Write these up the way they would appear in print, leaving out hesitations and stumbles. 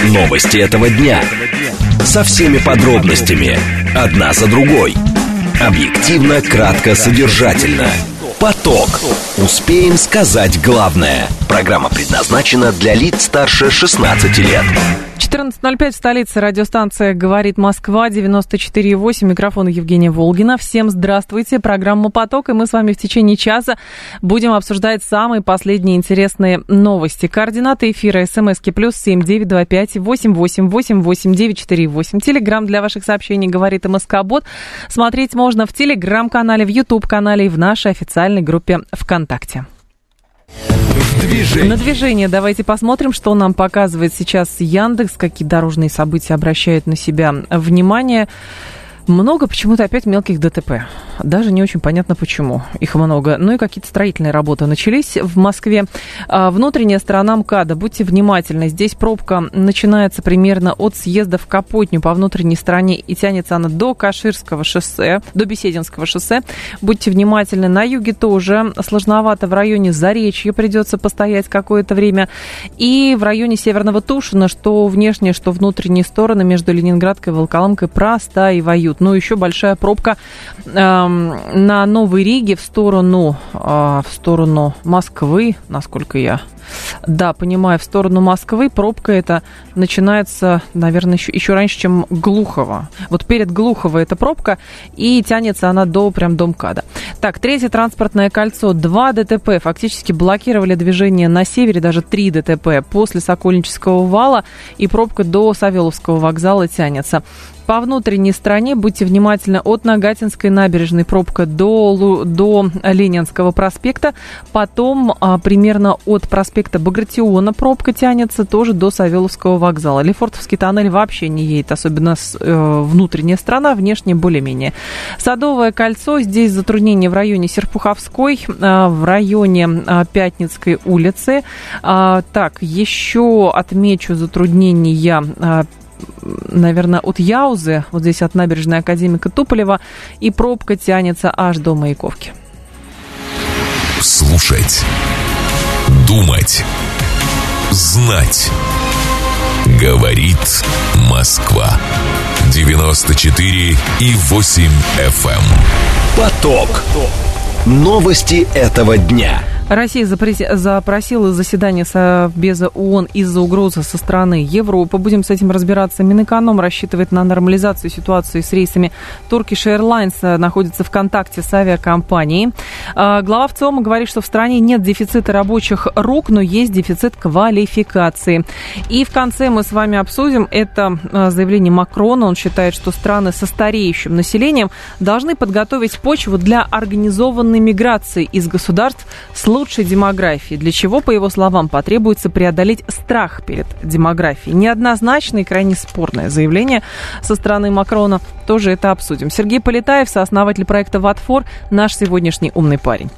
Новости этого дня. Со всеми подробностями. Одна за другой. Объективно, кратко, содержательно. Поток. Успеем сказать главное. Программа предназначена для лиц старше 16 лет. 14:05 в столице. Радиостанция «Говорит Москва», 94,8. Микрофон Евгения Волгина. Всем здравствуйте. Программа «Поток». И мы с вами в течение часа будем обсуждать самые последние интересные новости. Координаты эфира: смски +7 925 88 88 948. Телеграм для ваших сообщений «Говорит МСК-бот». Смотреть можно в Телеграм-канале, в Ютуб-канале и в нашей официальной группе ВКонтакте. На движение давайте посмотрим, что нам показывает сейчас Яндекс, какие дорожные события обращают на себя внимание. Много почему-то опять мелких ДТП. Даже не очень понятно, почему их много. Ну и какие-то строительные работы начались в Москве. Внутренняя сторона МКАДа. Будьте внимательны. Здесь пробка начинается примерно от съезда в Капотню по внутренней стороне и тянется она до Каширского шоссе, до Бесединского шоссе. Будьте внимательны. На юге тоже сложновато. В районе Заречья придется постоять какое-то время. И в районе Северного Тушина, что внешние, что внутренние стороны между Ленинградкой и Волоколамкой простаивают. Ну, еще большая пробка на Новой Риге в сторону Москвы, насколько я понимаю, в сторону Москвы. Пробка эта начинается, наверное, еще раньше, чем Глухово. Вот перед Глухово эта пробка, и тянется она до МКАДа. Так, третье транспортное кольцо. 2 ДТП фактически блокировали движение на севере, даже 3 ДТП после Сокольнического вала, и пробка до Савеловского вокзала тянется. По внутренней стороне будьте внимательны: от Нагатинской набережной пробка до Ленинского проспекта, потом примерно от проспекта Багратиона пробка тянется тоже до Савеловского вокзала. Лефортовский тоннель вообще не едет, особенно внутренняя сторона, внешне более-менее. Садовое кольцо, здесь затруднения в районе Серпуховской, в районе Пятницкой улицы. Так, еще отмечу затруднения, наверное, от Яузы, вот здесь от набережной Академика Туполева, и пробка тянется аж до Маяковки. Слушать, думать, знать. Говорит Москва. 94,8 FM. Поток. Новости этого дня. Россия запросила заседание Совбеза ООН из-за угрозы со стороны Европы. Будем с этим разбираться. Минэконом рассчитывает на нормализацию ситуации с рейсами. Turkish Airlines находится в контакте с авиакомпанией. Глава ВЦИОМа говорит, что в стране нет дефицита рабочих рук, но есть дефицит квалификации. И в конце мы с вами обсудим это заявление Макрона. Он считает, что страны со стареющим населением должны подготовить почву для организованной миграции из государств с лучшей демографией, для чего, по его словам, потребуется преодолеть страх перед демографией. Неоднозначное и крайне спорное заявление со стороны Макрона. Тоже это обсудим. Сергей Полетаев, сооснователь проекта «Ватфор», наш сегодняшний умный парень.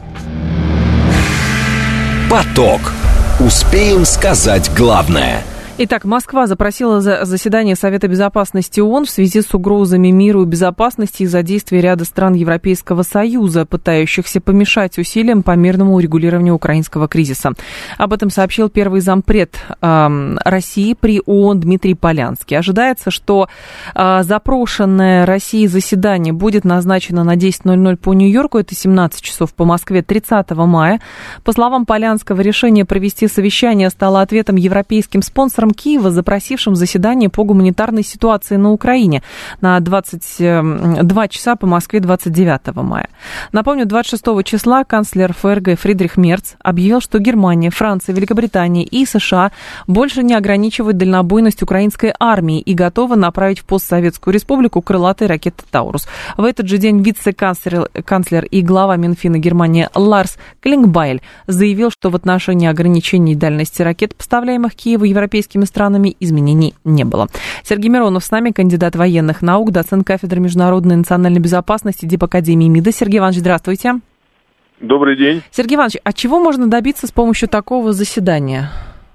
Поток. Успеем сказать главное. Итак, Москва запросила заседание Совета Безопасности ООН в связи с угрозами миру и безопасности из-за действий ряда стран Европейского Союза, пытающихся помешать усилиям по мирному урегулированию украинского кризиса. Об этом сообщил первый зампред России при ООН Дмитрий Полянский. Ожидается, что запрошенное Россией заседание будет назначено на 10:00 по Нью-Йорку, это 17 часов по Москве, 30 мая. По словам Полянского, решение провести совещание стало ответом европейским спонсорам Киева, запросившим заседание по гуманитарной ситуации на Украине на 22 часа по Москве 29 мая. Напомню, 26 числа канцлер ФРГ Фридрих Мерц объявил, что Германия, Франция, Великобритания и США больше не ограничивают дальнобойность украинской армии и готовы направить в постсоветскую республику крылатые ракеты «Таурус». В этот же день вице-канцлер и глава Минфина Германии Ларс Клингбайль заявил, что в отношении ограничений дальности ракет, поставляемых Киеву европейскими странами, изменений не было. Сергей Миронов с нами, кандидат военных наук, доцент кафедры международной и национальной безопасности Дипакадемии МИДа. Сергей Иванович, здравствуйте. Добрый день. Сергей Иванович, а чего можно добиться с помощью такого заседания?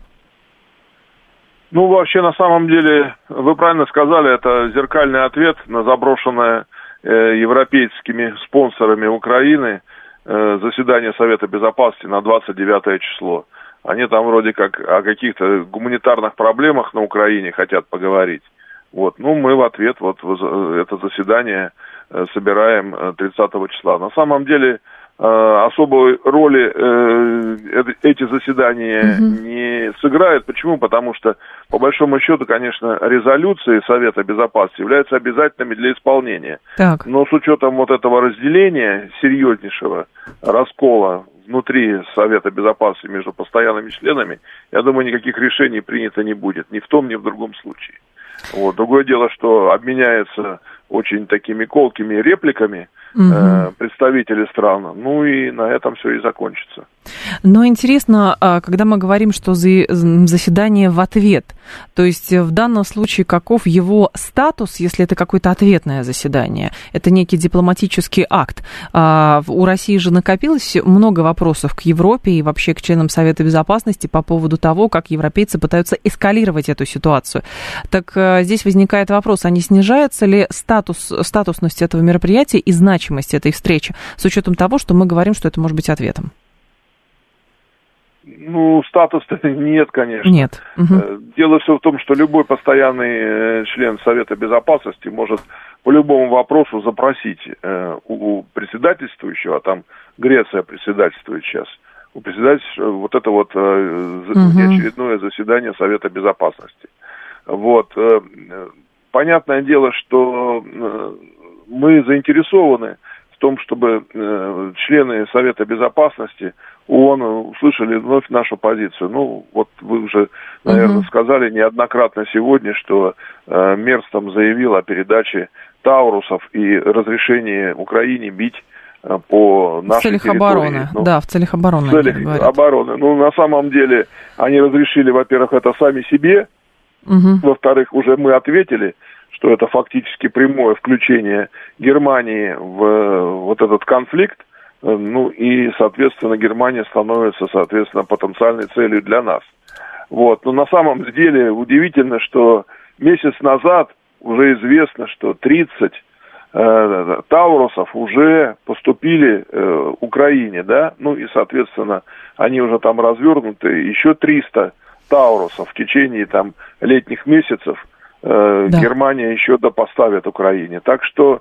Ну, вообще, на самом деле, вы правильно сказали, это зеркальный ответ на заброшенное европейскими спонсорами Украины заседание Совета Безопасности на 29 число. Они там вроде как о каких-то гуманитарных проблемах на Украине хотят поговорить. Вот. Ну, мы в ответ вот это заседание собираем 30 числа. На самом деле особой роли эти заседания не сыграют. Почему? Потому что, по большому счету, конечно, резолюции Совета Безопасности являются обязательными для исполнения. Так. Но с учетом вот этого разделения, серьезнейшего раскола внутри Совета Безопасности между постоянными членами, я думаю, никаких решений принято не будет. Ни в том, ни в другом случае. Вот. Другое дело, что обменяются очень такими колкими репликами представители стран, ну и на этом все и закончится. Но интересно, когда мы говорим, что заседание в ответ, то есть в данном случае каков его статус, если это какое-то ответное заседание? Это некий дипломатический акт. У России же накопилось много вопросов к Европе и вообще к членам Совета Безопасности по поводу того, как европейцы пытаются эскалировать эту ситуацию. Так здесь возникает вопрос, а не снижается ли статусность этого мероприятия и значимость этой встречи, с учетом того, что мы говорим, что это может быть ответом? Ну, статус-то нет, конечно. Нет. Дело все в том, что любой постоянный член Совета Безопасности может по любому вопросу запросить у председательствующего, а там Греция председательствует сейчас, у председательства вот это вот очередное заседание Совета Безопасности. Вот. Понятное дело, что мы заинтересованы в том, чтобы члены Совета Безопасности ООН услышали вновь нашу позицию. Ну, вот вы уже, наверное, сказали неоднократно сегодня, что Мерц там заявил о передаче Таурусов и разрешении Украине бить по нашей территории. В целях обороны, да, в целях обороны. В целях обороны. Ну, на самом деле, они разрешили, во-первых, это сами себе, во-вторых, уже мы ответили, что это фактически прямое включение Германии в вот этот конфликт, ну и, соответственно, Германия становится, соответственно, потенциальной целью для нас. Вот. Но на самом деле удивительно, что месяц назад уже известно, что 30 Таурусов уже поступили Украине, да, ну и, соответственно, они уже там развернуты, еще 300 Таурусов в течение там летних месяцев Германия еще допоставит Украине. Так что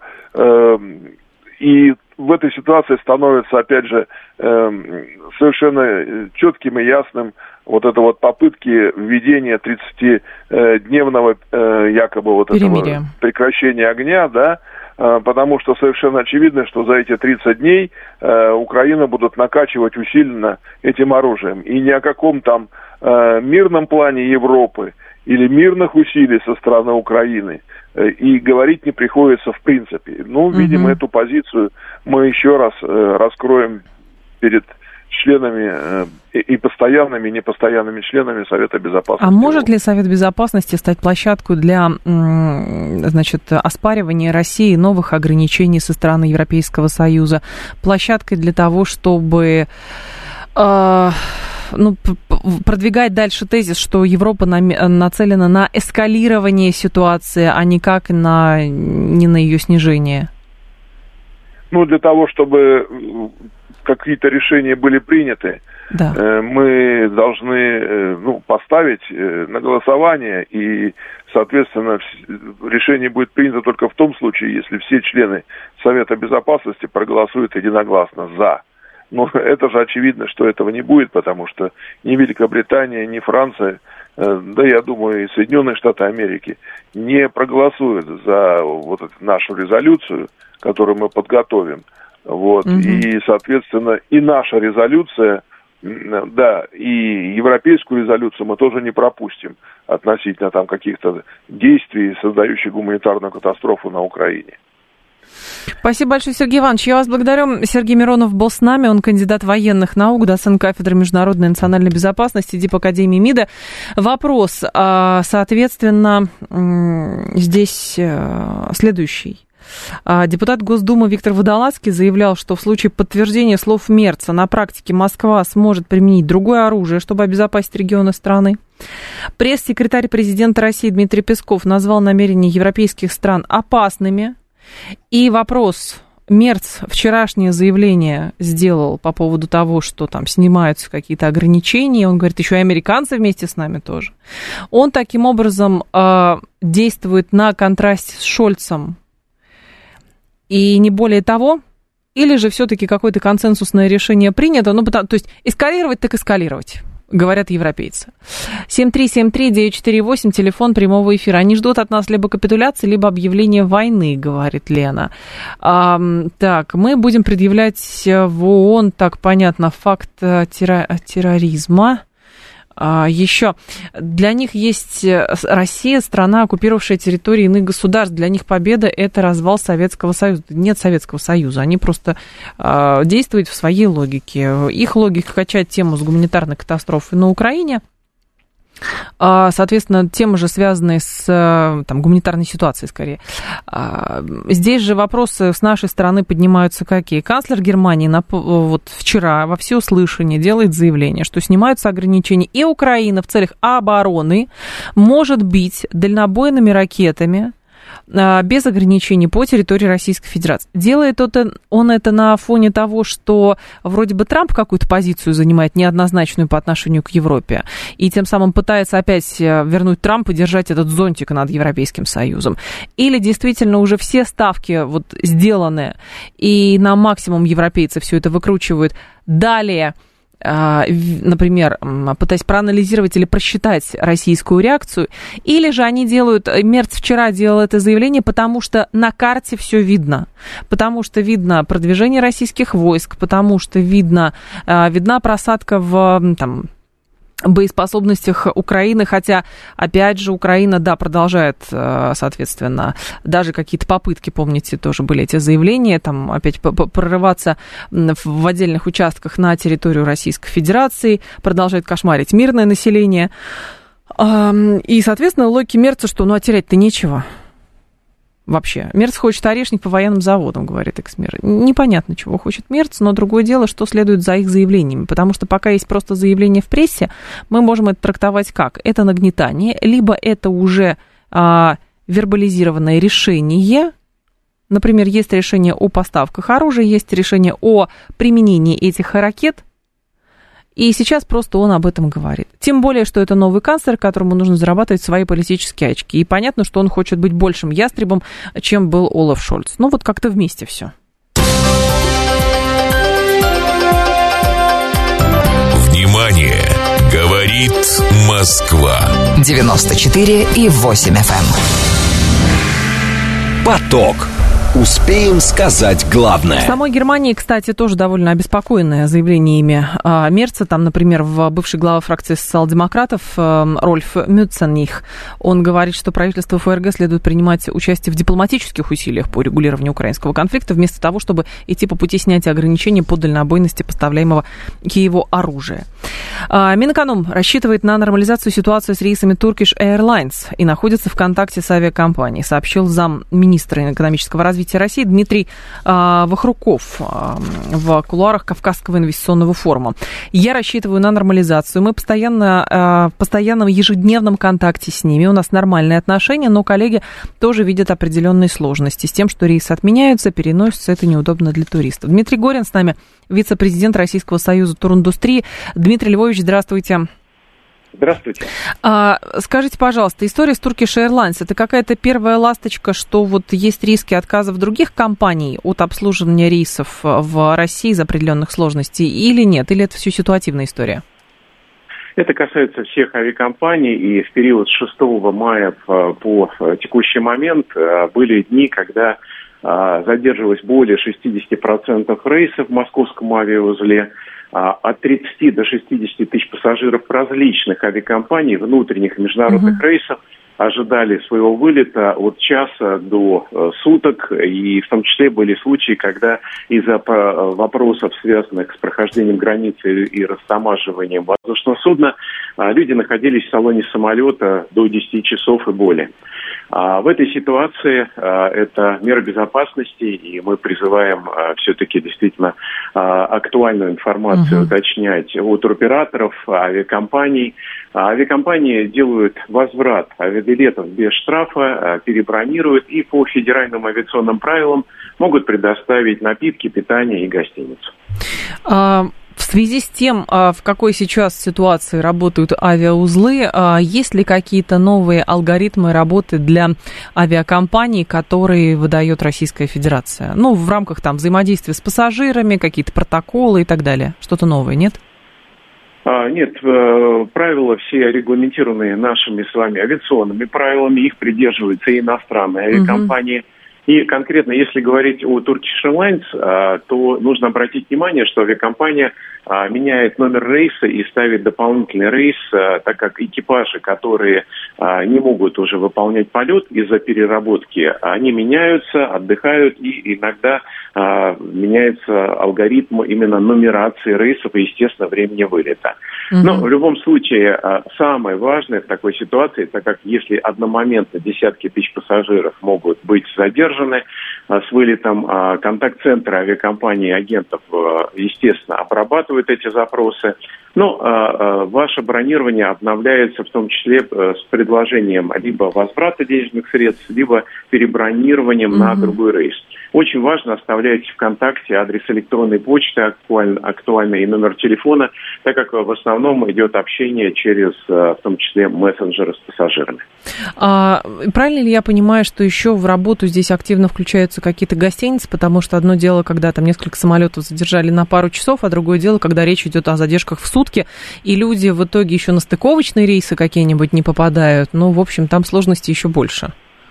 и в этой ситуации становится, опять же, совершенно четким и ясным вот это вот попытки введения 30-дневного якобы вот этого прекращения огня, да, потому что совершенно очевидно, что за эти 30 дней Украину будут накачивать усиленно этим оружием. И ни о каком там мирном плане Европы или мирных усилий со стороны Украины и говорить не приходится в принципе. Ну, видимо, эту позицию мы еще раз раскроем перед членами и постоянными, и непостоянными членами Совета Безопасности. А может ли Совет Безопасности стать площадкой для, значит, опровергания России новых ограничений со стороны Европейского Союза? Площадкой для того, чтобы продвигать дальше тезис, что Европа нацелена на эскалирование ситуации, а никак не на ее снижение? Ну, для того, чтобы какие-то решения были приняты, да, мы должны поставить на голосование, и, соответственно, решение будет принято только в том случае, если все члены Совета Безопасности проголосуют единогласно «за». Но это же очевидно, что этого не будет, потому что ни Великобритания, ни Франция, да, я думаю, и Соединенные Штаты Америки не проголосуют за вот эту нашу резолюцию, которую мы подготовим. Вот. И, соответственно, и наша резолюция, да, и европейскую резолюцию мы тоже не пропустим относительно там каких-то действий, создающих гуманитарную катастрофу на Украине. Спасибо большое, Сергей Иванович. Я вас благодарю. Сергей Миронов был с нами. Он кандидат военных наук, доцент кафедры международной и национальной безопасности Дипакадемии МИДа. Вопрос, соответственно, здесь следующий. Депутат Госдумы Виктор Водолазский заявлял, что в случае подтверждения слов Мерца на практике Москва сможет применить другое оружие, чтобы обезопасить регионы страны. Пресс-секретарь президента России Дмитрий Песков назвал намерения европейских стран опасными. И вопрос, Мерц вчерашнее заявление сделал по поводу того, что там снимаются какие-то ограничения. Он говорит, еще и американцы вместе с нами тоже. Он таким образом действует на контрасте с Шольцем. И не более того, или же все-таки какое-то консенсусное решение принято, то есть эскалировать так эскалировать, говорят европейцы. 7373948, телефон прямого эфира. Они ждут от нас либо капитуляции, либо объявления войны, говорит Лена. Так, мы будем предъявлять в ООН, так понятно, факт терроризма. Еще для них есть Россия, страна, оккупировавшая территории иных государств. Для них победа – это развал Советского Союза. Нет Советского Союза. Они просто действуют в своей логике. Их логика качать тему с гуманитарной катастрофой на Украине. Соответственно, темы же связанные с гуманитарной ситуацией, скорее. Здесь же вопросы с нашей стороны поднимаются какие? Канцлер Германии вот вчера во всеуслышание делает заявление, что снимаются ограничения, и Украина в целях обороны может бить дальнобойными ракетами без ограничений по территории Российской Федерации. Делает он это на фоне того, что вроде бы Трамп какую-то позицию занимает неоднозначную по отношению к Европе, и тем самым пытается опять вернуть Трампа и держать этот зонтик над Европейским Союзом. Или действительно уже все ставки вот сделаны, и на максимум европейцы все это выкручивают. Далее, например, пытаясь проанализировать или просчитать российскую реакцию, или же они делают, Мерц вчера делал это заявление, потому что на карте все видно, потому что видно продвижение российских войск, потому что видна просадка в боеспособностях Украины, хотя, опять же, Украина, продолжает, соответственно, даже какие-то попытки, помните, тоже были эти заявления, там опять прорываться в отдельных участках на территорию Российской Федерации, продолжает кошмарить мирное население. И, соответственно, логика Мерца, что, а терять-то нечего. Вообще. Мерц хочет орешник по военным заводам, говорит экс-мэр. Непонятно, чего хочет Мерц, но другое дело, что следует за их заявлениями. Потому что пока есть просто заявление в прессе, мы можем это трактовать как? Это нагнетание, либо это уже вербализированное решение. Например, есть решение о поставках оружия, есть решение о применении этих ракет. И сейчас просто он об этом говорит. Тем более, что это новый канцлер, которому нужно зарабатывать свои политические очки. И понятно, что он хочет быть большим ястребом, чем был Олаф Шольц. Вот как-то вместе все. Внимание! Говорит Москва. 94,8 FM. Поток. Успеем сказать главное. В самой Германии, кстати, тоже довольно обеспокоенное заявлениями Мерца. Там, например, бывший глава фракции социал-демократов Рольф Мюценних, он говорит, что правительству ФРГ следует принимать участие в дипломатических усилиях по регулированию украинского конфликта, вместо того, чтобы идти по пути снятия ограничений по дальнобойности поставляемого Киеву оружия. Минэконом рассчитывает на нормализацию ситуации с рейсами Turkish Airlines и находится в контакте с авиакомпанией, сообщил замминистра экономического развития России Дмитрий Вахруков в кулуарах Кавказского инвестиционного форума. Я рассчитываю на нормализацию. Мы в постоянном ежедневном контакте с ними. У нас нормальные отношения, но коллеги тоже видят определенные сложности с тем, что рейсы отменяются, переносятся. Это неудобно для туристов. Дмитрий Горин с нами, вице-президент Российского союза туриндустрии. Дмитрий Львович, здравствуйте. Здравствуйте. Скажите, пожалуйста, история с Turkish Airlines, это какая-то первая ласточка, что вот есть риски отказов других компаний от обслуживания рейсов в России из определенных сложностей или нет? Или это все ситуативная история? Это касается всех авиакомпаний, и в период с 6 мая по текущий момент были дни, когда задерживалось более 60% рейсов в московском авиаузле, от 30 до 60 тысяч пассажиров различных авиакомпаний, внутренних и международных рейсов, ожидали своего вылета от часа до суток, и в том числе были случаи, когда из-за вопросов, связанных с прохождением границы и растамаживанием воздушного судна, люди находились в салоне самолета до 10 часов и более. А в этой ситуации это мера безопасности, и мы призываем все-таки действительно актуальную информацию уточнять у туроператоров, авиакомпаний. Авиакомпании делают возврат авиабилетов без штрафа, перебронируют и по федеральным авиационным правилам могут предоставить напитки, питание и гостиницу. В связи с тем, в какой сейчас ситуации работают авиаузлы, есть ли какие-то новые алгоритмы работы для авиакомпаний, которые выдает Российская Федерация? Ну, в рамках там взаимодействия с пассажирами, какие-то протоколы и так далее. Что-то новое, нет? Нет, правила все регламентированы нашими с вами авиационными правилами, их придерживаются и иностранные авиакомпании. И конкретно, если говорить о Turkish Airlines, то нужно обратить внимание, что авиакомпания меняет номер рейса и ставит дополнительный рейс, так как экипажи, которые не могут уже выполнять полет из-за переработки, они меняются, отдыхают, и иногда меняется алгоритм именно нумерации рейсов и, естественно, времени вылета. Но в любом случае самое важное в такой ситуации, так как если одномоментно десятки тысяч пассажиров могут быть задержаны с вылетом, контакт-центры авиакомпании и агентов, естественно, обрабатывают эти запросы. Но ваше бронирование обновляется в том числе с предложением либо возврата денежных средств, либо перебронированием на другой рейс. Очень важно оставлять ВКонтакте адрес электронной почты актуальный и номер телефона, так как в основном идет общение через, в том числе, мессенджеры с пассажирами. Правильно ли я понимаю, что еще в работу здесь активно включаются какие-то гостиницы, потому что одно дело, когда там несколько самолетов задержали на пару часов, а другое дело, когда речь идет о задержках в сутки, и люди в итоге еще на стыковочные рейсы какие-нибудь не попадают. Ну, в общем, там сложностей еще больше.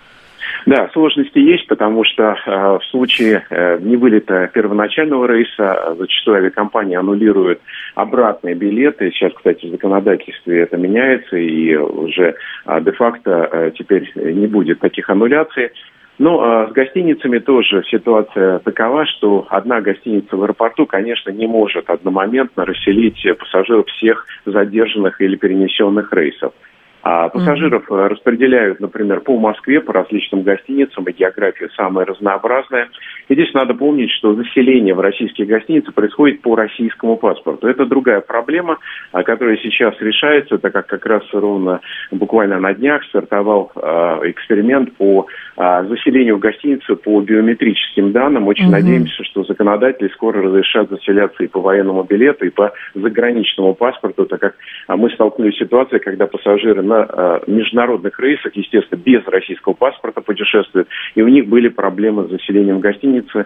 Да, сложности есть, потому что в случае невылета первоначального рейса зачастую авиакомпании аннулируют обратные билеты. Сейчас, кстати, в законодательстве это меняется, и уже де-факто теперь не будет таких аннуляций. Но с гостиницами тоже ситуация такова, что одна гостиница в аэропорту, конечно, не может одномоментно расселить пассажиров всех задержанных или перенесенных рейсов. А пассажиров распределяют, например, по Москве, по различным гостиницам, и география самая разнообразная. И здесь надо помнить, что заселение в российские гостиницы происходит по российскому паспорту. Это другая проблема, которая сейчас решается, так как раз ровно буквально на днях стартовал эксперимент по заселению в гостиницы по биометрическим данным. Очень надеемся, что законодатели скоро разрешат заселяться и по военному билету, и по заграничному паспорту, так как мы столкнулись с ситуацией, когда пассажиры на международных рейсах, естественно, без российского паспорта путешествуют, и у них были проблемы с заселением гостиницы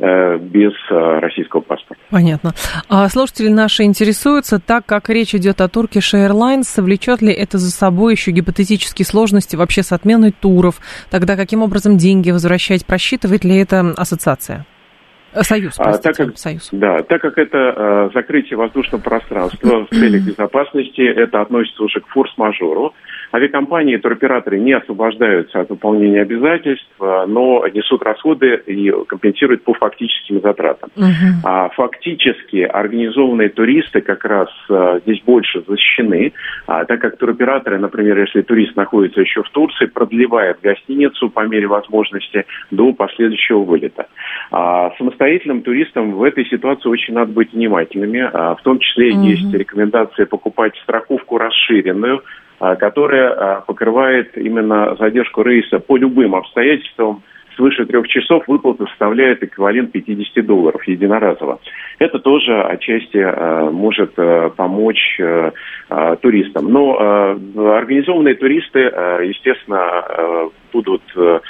без российского паспорта. Понятно. Слушатели наши интересуются, так как речь идет о Turkish Airlines, влечет ли это за собой еще гипотетические сложности вообще с отменой туров? Тогда каким образом деньги возвращать? Просчитывает ли это ассоциация? Союз, простите, Союз. Да, так как это закрытие воздушного пространства в целях безопасности, это относится уже к форс-мажору. Авиакомпании и туроператоры не освобождаются от выполнения обязательств, но несут расходы и компенсируют по фактическим затратам. А фактически организованные туристы как раз здесь больше защищены, так как туроператоры, например, если турист находится еще в Турции, продлевают гостиницу по мере возможности до последующего вылета. Самостоятельным туристам в этой ситуации очень надо быть внимательными. В том числе есть рекомендация покупать страховку расширенную, которая покрывает именно задержку рейса по любым обстоятельствам. Свыше 3 часов выплата составляет эквивалент $50 единоразово. Это тоже отчасти может помочь туристам. Но организованные туристы, естественно, будут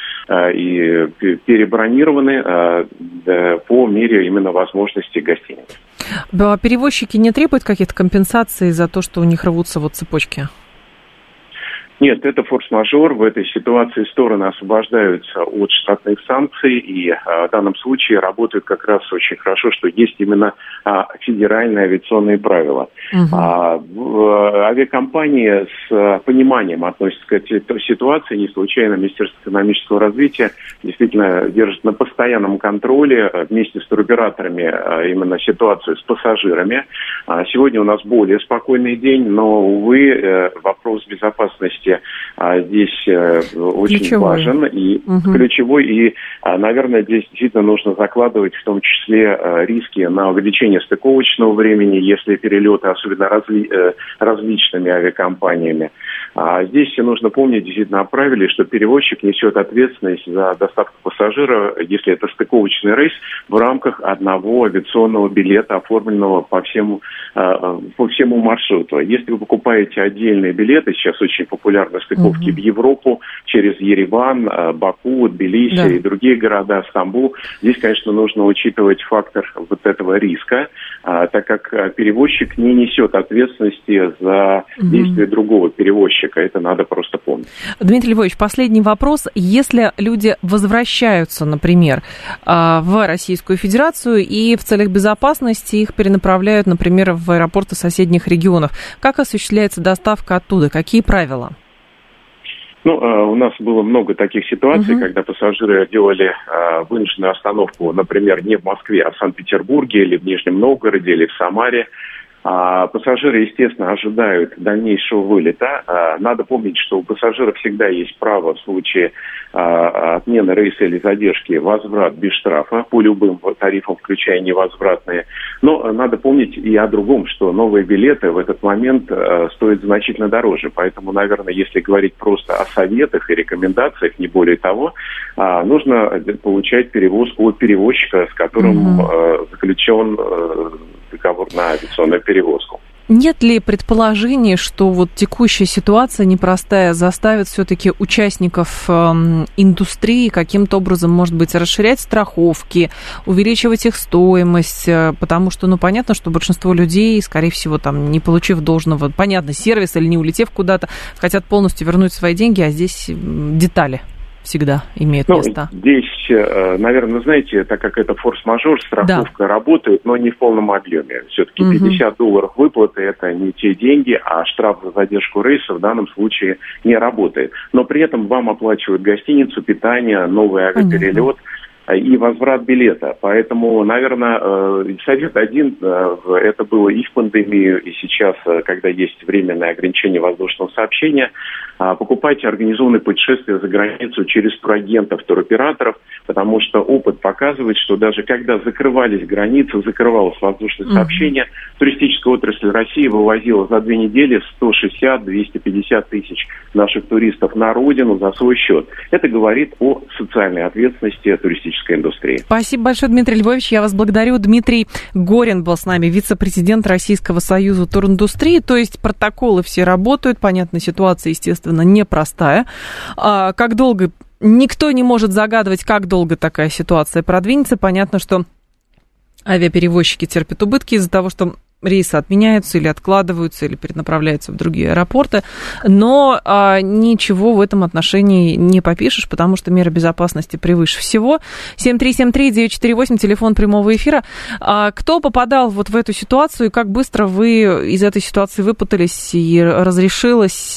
и перебронированы по мере именно возможности гостиниц. Перевозчики не требуют каких-то компенсаций за то, что у них рвутся вот цепочки? Нет, это форс-мажор. В этой ситуации стороны освобождаются от штатных санкций, и в данном случае работают как раз очень хорошо, что есть именно федеральные авиационные правила. Авиакомпании с пониманием относятся к этой ситуации. Не случайно Министерство экономического развития действительно держит на постоянном контроле вместе с туроператорами именно ситуацию с пассажирами. Сегодня у нас более спокойный день, но, увы, вопрос безопасности здесь очень важен и ключевой. И, наверное, здесь действительно нужно закладывать в том числе риски на увеличение стыковочного времени, если перелеты, особенно различными авиакомпаниями. Здесь нужно помнить действительно о правиле, что перевозчик несет ответственность за доставку пассажира, если это стыковочный рейс, в рамках одного авиационного билета, оформленного по всему маршруту. Если вы покупаете отдельные билеты, сейчас очень популярны стыковки в Европу, через Ереван, Баку, Тбилиси и другие города, Стамбул, здесь, конечно, нужно учитывать фактор вот этого риска, так как перевозчик не несет ответственности за действия другого перевозчика. Это надо просто помнить. Дмитрий Львович, последний вопрос. Если люди возвращаются, например, в Российскую Федерацию и в целях безопасности их перенаправляют, например, в аэропорты соседних регионов, как осуществляется доставка оттуда? Какие правила? У нас было много таких ситуаций, когда пассажиры делали вынужденную остановку, например, не в Москве, а в Санкт-Петербурге или в Нижнем Новгороде или в Самаре. Пассажиры, естественно, ожидают дальнейшего вылета. Надо помнить, что у пассажира всегда есть право в случае отмены рейса или задержки возврат без штрафа по любым тарифам, включая невозвратные. Но надо помнить и о другом, что новые билеты в этот момент стоят значительно дороже. Поэтому, наверное, если говорить просто о советах и рекомендациях, не более того, нужно получать перевозку от перевозчика, с которым заключен договор на авиационную перевозку. Нет ли предположений, что вот текущая ситуация непростая заставит все-таки участников индустрии каким-то образом, может быть, расширять страховки, увеличивать их стоимость, потому что, понятно, что большинство людей, скорее всего, не получив должного, сервиса или не улетев куда-то, хотят полностью вернуть свои деньги, а здесь детали всегда имеют место. Здесь, наверное, знаете, так как это форс-мажор, страховка работает, но не в полном объеме. Все-таки $50 выплаты – это не те деньги, а штраф за задержку рейса в данном случае не работает. Но при этом вам оплачивают гостиницу, питание, новый авиаперелет и возврат билета. Поэтому, наверное, совет один, это было и в пандемию, и сейчас, когда есть временное ограничение воздушного сообщения, покупайте организованные путешествия за границу через турагентов, туроператоров, потому что опыт показывает, что даже когда закрывались границы, закрывалось воздушное сообщение, туристическая отрасль России вывозила за 2 недели 160-250 тысяч наших туристов на родину за свой счет. Это говорит о социальной ответственности туристической индустрии. Спасибо большое, Дмитрий Львович. Я вас благодарю. Дмитрий Горин был с нами, вице-президент Российского союза туриндустрии. То есть протоколы все работают. Понятно, ситуация, естественно, непростая. Как долго... Никто не может загадывать, как долго такая ситуация продвинется. Понятно, что авиаперевозчики терпят убытки из-за того, что рейсы отменяются или откладываются, или перенаправляются в другие аэропорты, но ничего в этом отношении не попишешь, потому что меры безопасности превыше всего. 7373948, телефон прямого эфира. Кто попадал вот в эту ситуацию, и как быстро вы из этой ситуации выпутались и разрешилось?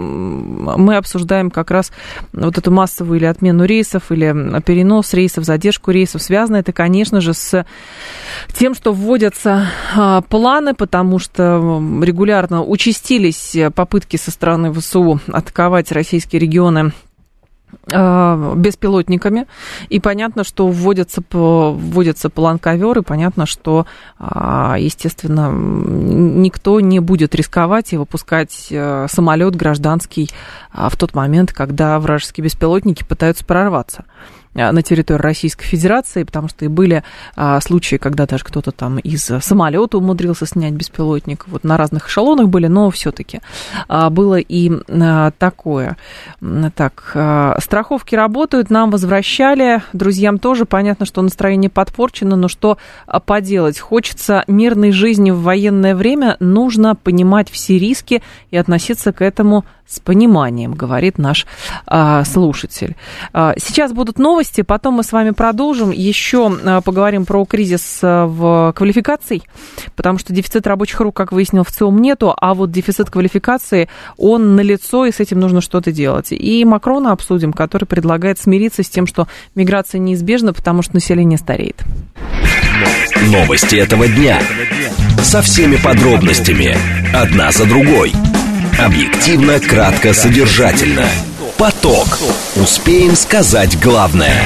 Мы обсуждаем как раз вот эту массовую или отмену рейсов, или перенос рейсов, задержку рейсов. Связано это, конечно же, с тем, что вводятся планы, потому что регулярно участились попытки со стороны ВСУ атаковать российские регионы беспилотниками, и понятно, что вводится план-ковер, и понятно, что, естественно, никто не будет рисковать и выпускать самолет гражданский в тот момент, когда вражеские беспилотники пытаются прорваться на территорию Российской Федерации, потому что и были случаи, когда даже кто-то там из самолета умудрился снять беспилотник. Вот на разных эшелонах были, но все-таки было и такое. Так, страховки работают, нам возвращали, друзьям тоже. Понятно, что настроение подпорчено, но что поделать? Хочется мирной жизни в военное время, нужно понимать все риски и относиться к этому с пониманием, говорит наш слушатель. Сейчас будут новости, потом мы с вами продолжим. Еще поговорим про кризис в квалификации, потому что дефицит рабочих рук, как выяснил, в ЦИОМ нету, а вот дефицит квалификации, он налицо, и с этим нужно что-то делать. И Макрона обсудим, который предлагает смириться с тем, что миграция неизбежна, потому что население стареет. Новости этого дня. Со всеми подробностями. Одна за другой. Объективно, кратко, содержательно. Поток. Успеем сказать главное.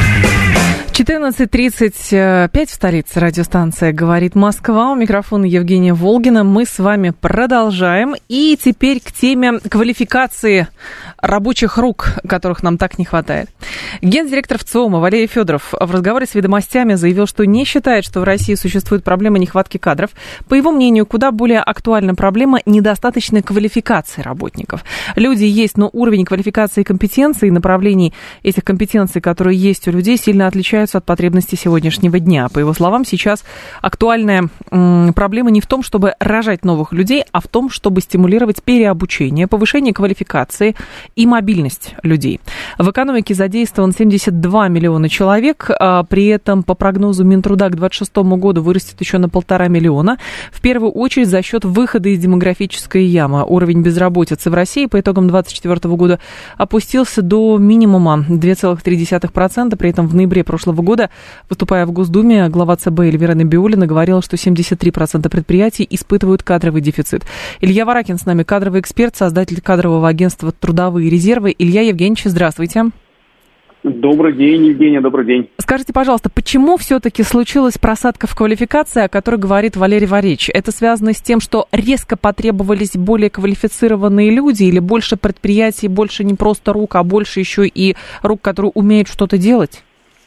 14:35 в столице. Радиостанция «Говорит Москва». У микрофона Евгения Волгина. Мы с вами продолжаем. И теперь к теме квалификации рабочих рук, которых нам так не хватает. Гендиректор ВЦИОМа Валерий Федоров в разговоре с «Ведомостями» заявил, что не считает, что в России существует проблема нехватки кадров. По его мнению, куда более актуальна проблема недостаточной квалификации работников. Люди есть, но уровень квалификации и компетенции, направлений этих компетенций, которые есть у людей, сильно отличаются от потребностей сегодняшнего дня. По его словам, сейчас актуальная проблема не в том, чтобы рожать новых людей, а в том, чтобы стимулировать переобучение, повышение квалификации и мобильность людей. В экономике задействован 72 миллиона человек, при этом по прогнозу Минтруда к 2026 году вырастет еще на 1,5 миллиона. В первую очередь за счет выхода из демографической ямы. Уровень безработицы в России по итогам 2024 года опустился до минимума 2,3%, при этом в ноябре прошлого года, выступая в Госдуме, глава ЦБ Эльвира Набиуллина говорила, что 73% предприятий испытывают кадровый дефицит. Илья Варакин с нами, кадровый эксперт, создатель кадрового агентства «Трудовые резервы». Илья Евгеньевич, здравствуйте. Добрый день, Евгения, добрый день. Скажите, пожалуйста, почему все-таки случилась просадка в квалификации, о которой говорит Валерий Валерьевич? Это связано с тем, что резко потребовались более квалифицированные люди, или больше предприятий, больше не просто рук, а больше еще и рук, которые умеют что-то делать?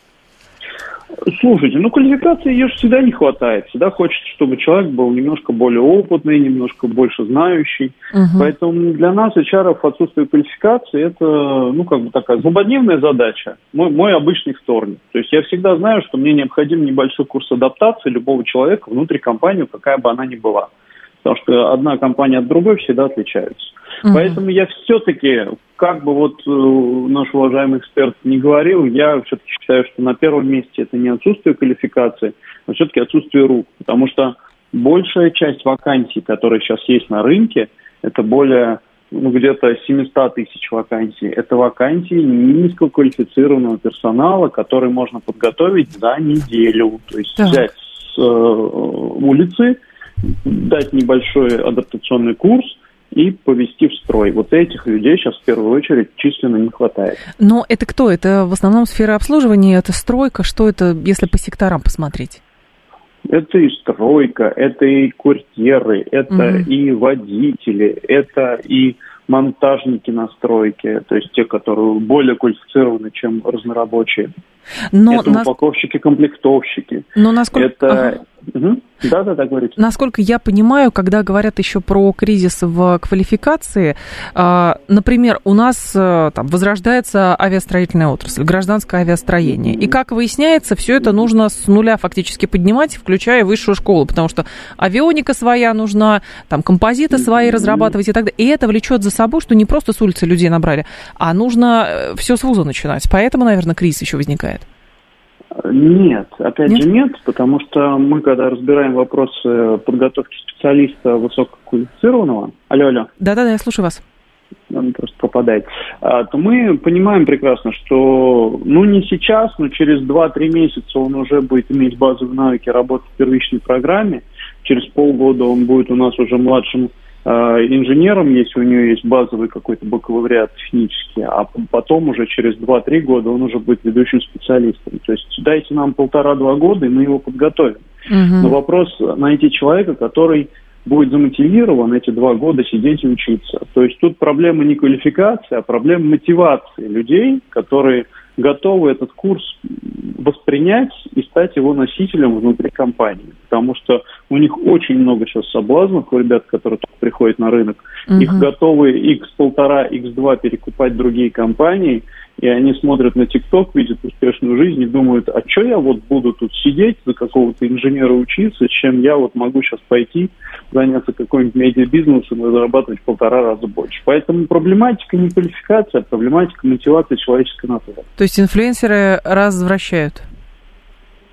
Слушайте, квалификации ее же всегда не хватает. Всегда хочется, чтобы человек был немножко более опытный, немножко больше знающий. Поэтому для нас, HR, отсутствие квалификации – это, такая злободневная задача. Мой обычный вторник. То есть я всегда знаю, что мне необходим небольшой курс адаптации любого человека внутри компании, какая бы она ни была. Потому что одна компания от другой всегда отличаются. Поэтому я все-таки, наш уважаемый эксперт не говорил, я все-таки считаю, что на первом месте это не отсутствие квалификации, а все-таки отсутствие рук. Потому что большая часть вакансий, которые сейчас есть на рынке, это более где-то 700 тысяч вакансий. Это вакансии низкоквалифицированного персонала, который можно подготовить за неделю. То есть взять с улицы, дать небольшой адаптационный курс и повести в строй. Вот этих людей сейчас в первую очередь численно не хватает. Но это кто? Это в основном сфера обслуживания, это стройка? Что это, если по секторам посмотреть? Это и стройка, это и курьеры, это и водители, это и монтажники на стройке, то есть те, которые более квалифицированы, чем разнорабочие. Это упаковщики, комплектовщики. Но насколько... Да, говорите. Насколько я понимаю, когда говорят еще про кризис в квалификации, например, у нас возрождается авиастроительная отрасль, гражданское авиастроение. И, как выясняется, все это нужно с нуля фактически поднимать, включая высшую школу, потому что авионика своя нужна, композиты свои разрабатывать и так далее. И это влечет за собой, что не просто с улицы людей набрали, а нужно все с вуза начинать. Поэтому, наверное, кризис еще возникает. Нет, опять же нет, потому что мы, когда разбираем вопросы подготовки специалиста высококвалифицированного, алло. Да, я слушаю вас. Он просто пропадает, то мы понимаем прекрасно, что, не сейчас, но через 2-3 месяца он уже будет иметь базовые навыки работы в первичной программе, через полгода он будет у нас уже младшим инженером, если у него есть базовый какой-то бакалавриат технический, а потом уже через 2-3 года он уже будет ведущим специалистом. То есть дайте нам 1,5-2 года, и мы его подготовим. Но вопрос найти человека, который будет замотивирован эти 2 года сидеть и учиться. То есть тут проблема не квалификации, а проблема мотивации людей, которые готовы этот курс воспринять и стать его носителем внутри компании. Потому что у них очень много сейчас соблазнов, у ребят, которые только приходят на рынок. Их готовы X1,5, X2 перекупать другие компании, и они смотрят на ТикТок, видят успешную жизнь и думают, а что я буду тут сидеть, за какого-то инженера учиться, чем я могу сейчас пойти, заняться каким-нибудь медиабизнесом и зарабатывать в 1,5 раза больше. Поэтому проблематика не квалификация, а проблематика мотивации человеческой натуры. То есть инфлюенсеры развращают?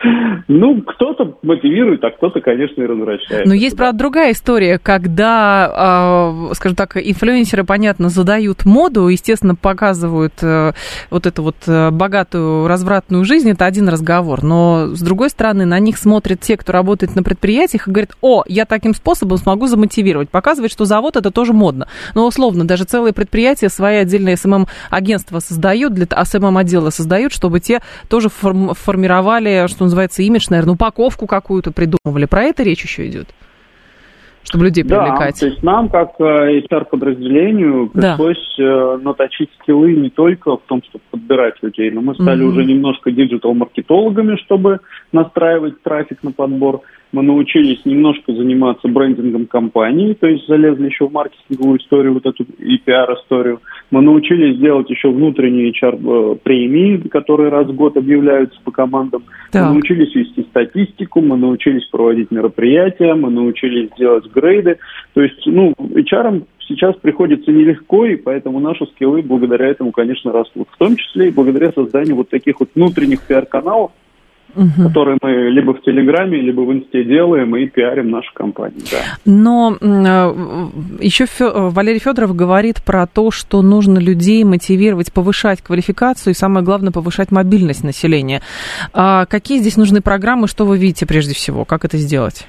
Ну, кто-то мотивирует, а кто-то, конечно, и развращает. Но есть, правда, другая история, когда, скажем так, инфлюенсеры, понятно, задают моду, естественно, показывают вот эту вот богатую, развратную жизнь, это один разговор. Но, с другой стороны, на них смотрят те, кто работает на предприятиях, и говорят: о, я таким способом смогу замотивировать. Показывает, что завод это тоже модно. Но, условно, даже целые предприятия свои отдельные СММ-агентства создают, СММ-отделы создают, чтобы те тоже формировали, что называется, имидж, наверное, упаковку какую-то придумывали. Про это речь еще идет? Чтобы людей привлекать. Да, то есть нам, как HR-подразделению, пришлось наточить скиллы не только в том, чтобы подбирать людей, но мы стали уже немножко диджитал-маркетологами, чтобы настраивать трафик на подбор. Мы научились немножко заниматься брендингом компании, то есть залезли еще в маркетинговую историю, вот эту и пиар-историю. Мы научились делать еще внутренние HR-премии, которые раз в год объявляются по командам. Мы научились вести статистику, мы научились проводить мероприятия, мы научились делать грейды. То есть, HR-ам сейчас приходится нелегко, и поэтому наши скиллы благодаря этому, конечно, растут. В том числе и благодаря созданию вот таких вот внутренних пиар-каналов, которые мы либо в Телеграме, либо в Инсте делаем и пиарим нашу компанию. Да. Но еще Валерий Федоров говорит про то, что нужно людей мотивировать, повышать квалификацию и, самое главное, повышать мобильность населения. А какие здесь нужны программы, что вы видите прежде всего? Как это сделать?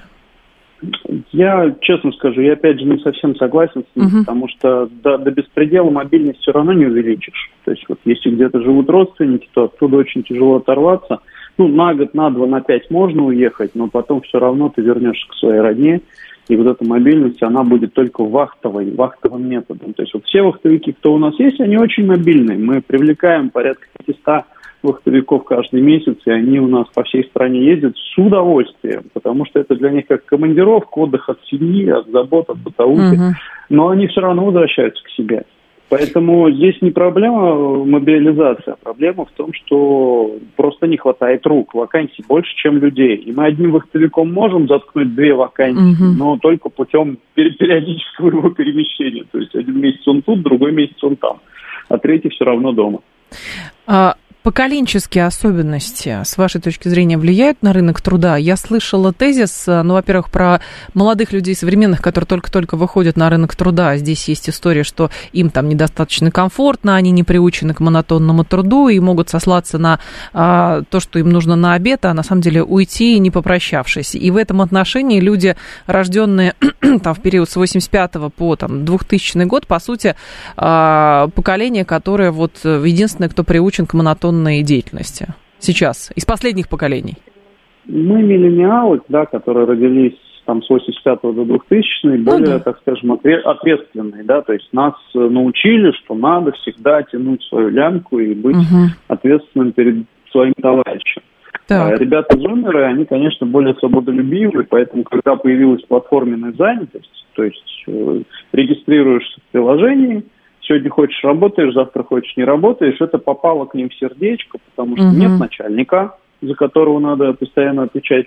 Я, честно скажу, я опять же не совсем согласен с ним, потому что до беспредела мобильность все равно не увеличишь. То есть вот если где-то живут родственники, то оттуда очень тяжело оторваться. На год, на два, на 5 можно уехать, но потом все равно ты вернешься к своей родне, и вот эта мобильность, она будет только вахтовым методом. То есть вот все вахтовики, кто у нас есть, они очень мобильные. Мы привлекаем порядка 500 вахтовиков каждый месяц, и они у нас по всей стране ездят с удовольствием, потому что это для них как командировка, отдых от семьи, от забот, от бытовухи, но они все равно возвращаются к себе. Поэтому здесь не проблема мобилизации, а проблема в том, что просто не хватает рук. Вакансий больше, чем людей. И мы одним вахтовиком можем заткнуть 2 вакансии, но только путем периодического его перемещения. То есть один месяц он тут, другой месяц он там, а третий все равно дома. Поколенческие особенности, с вашей точки зрения, влияют на рынок труда? Я слышала тезис, во-первых, про молодых людей современных, которые только-только выходят на рынок труда. Здесь есть история, что им там недостаточно комфортно, они не приучены к монотонному труду и могут сослаться на то, что им нужно на обед, а на самом деле уйти, не попрощавшись. И в этом отношении люди, рожденные там, в период с 85 по 2000 год, по сути, поколение, которое вот единственное, кто приучен к монотонному деятельности сейчас, из последних поколений? Мы миллениалы, которые родились с 85 до 2000, более, так скажем, ответственные, то есть нас научили, что надо всегда тянуть свою лямку и быть ответственным перед своим товарищем. Ребята-зумеры, они, конечно, более свободолюбивые, поэтому, когда появилась платформенная занятость, то есть регистрируешься в приложении, сегодня хочешь – работаешь, завтра хочешь – не работаешь. Это попало к ним в сердечко, потому что нет начальника, за которого надо постоянно отвечать.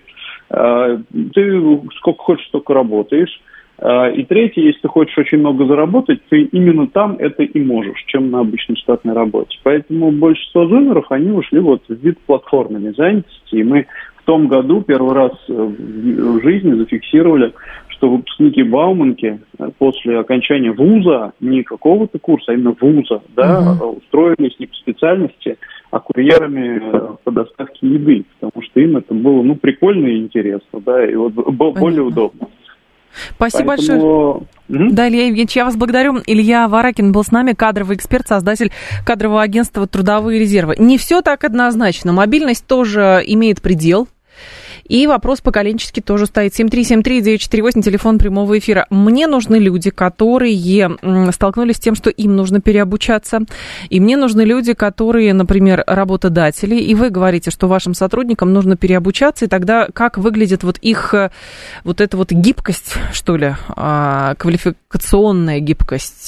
Ты сколько хочешь, столько работаешь. И третье, если ты хочешь очень много заработать, ты именно там это и можешь, чем на обычной штатной работе. Поэтому большинство зумеров, они ушли в вид платформенной занятости. И мы в том году первый раз в жизни зафиксировали, что выпускники Бауманки после окончания вуза, не какого-то курса, а именно вуза, устроились не по специальности, а курьерами по доставке еды, потому что им это было прикольно и интересно, и было более удобно. Спасибо большое. Да, Илья Евгеньевич, я вас благодарю. Илья Варакин был с нами, кадровый эксперт, создатель кадрового агентства «Трудовые резервы». Не все так однозначно. Мобильность тоже имеет предел. И вопрос поколенческий тоже стоит. 7373948, телефон прямого эфира. Мне нужны люди, которые столкнулись с тем, что им нужно переобучаться. И мне нужны люди, которые, например, работодатели. И вы говорите, что вашим сотрудникам нужно переобучаться. И тогда как выглядит их эта гибкость, что ли, квалификационная гибкость,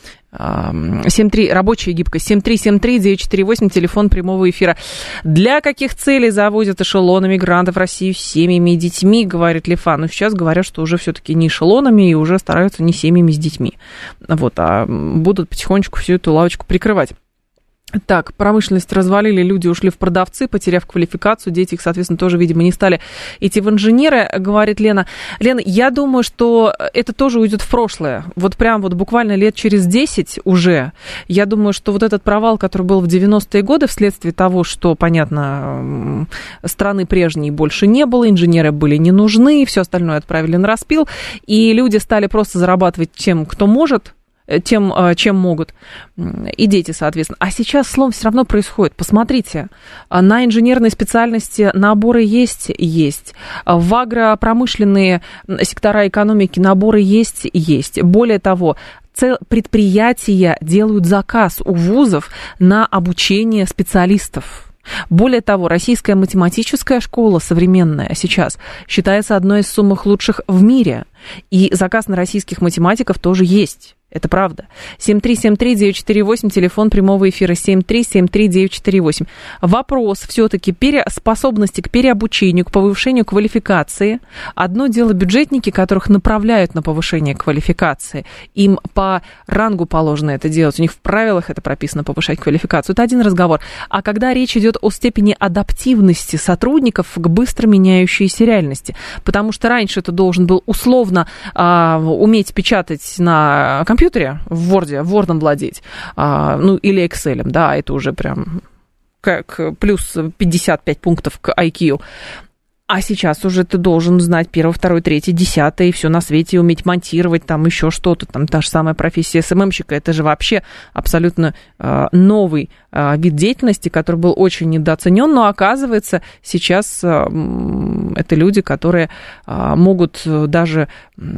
рабочая гибкость, 7373948, телефон прямого эфира. Для каких целей завозят эшелоны мигрантов в Россию с семьями и детьми, говорит Лифа. Но сейчас говорят, что уже все-таки не эшелонами и уже стараются не семьями с детьми. А будут потихонечку всю эту лавочку прикрывать. Так, промышленность развалили, люди ушли в продавцы, потеряв квалификацию, дети их, соответственно, тоже, видимо, не стали идти в инженеры, говорит Лена. Лена, я думаю, что это тоже уйдет в прошлое. Вот прям вот буквально лет через 10 уже. Я думаю, что вот этот провал, который был в 90-е годы вследствие того, что, понятно, страны прежней больше не было, инженеры были не нужны, все остальное отправили на распил, и люди стали просто зарабатывать тем, кто может, тем, чем могут, и дети, соответственно. А сейчас слом все равно происходит. Посмотрите, на инженерной специальности наборы есть. В агропромышленные сектора экономики наборы есть. Более того, предприятия делают заказ у вузов на обучение специалистов. Более того, российская математическая школа современная сейчас считается одной из самых лучших в мире. И заказ на российских математиков тоже есть. Это правда. 7373948, телефон прямого эфира 7373948. Вопрос все-таки способности к переобучению, к повышению квалификации. Одно дело бюджетники, которых направляют на повышение квалификации. Им по рангу положено это делать. У них в правилах это прописано, повышать квалификацию. Это один разговор. А когда речь идет о степени адаптивности сотрудников к быстро меняющейся реальности. Потому что раньше ты должен был условно уметь печатать на компьютере, в Word'ом владеть, или Excel, да, это уже прям как плюс 55 пунктов к IQ. А сейчас уже ты должен знать 1, 2, 3, 10 и все на свете, уметь монтировать, там еще что-то, там та же самая профессия СММщика, это же вообще абсолютно новый вид деятельности, который был очень недооценен, но оказывается сейчас это люди, которые могут даже,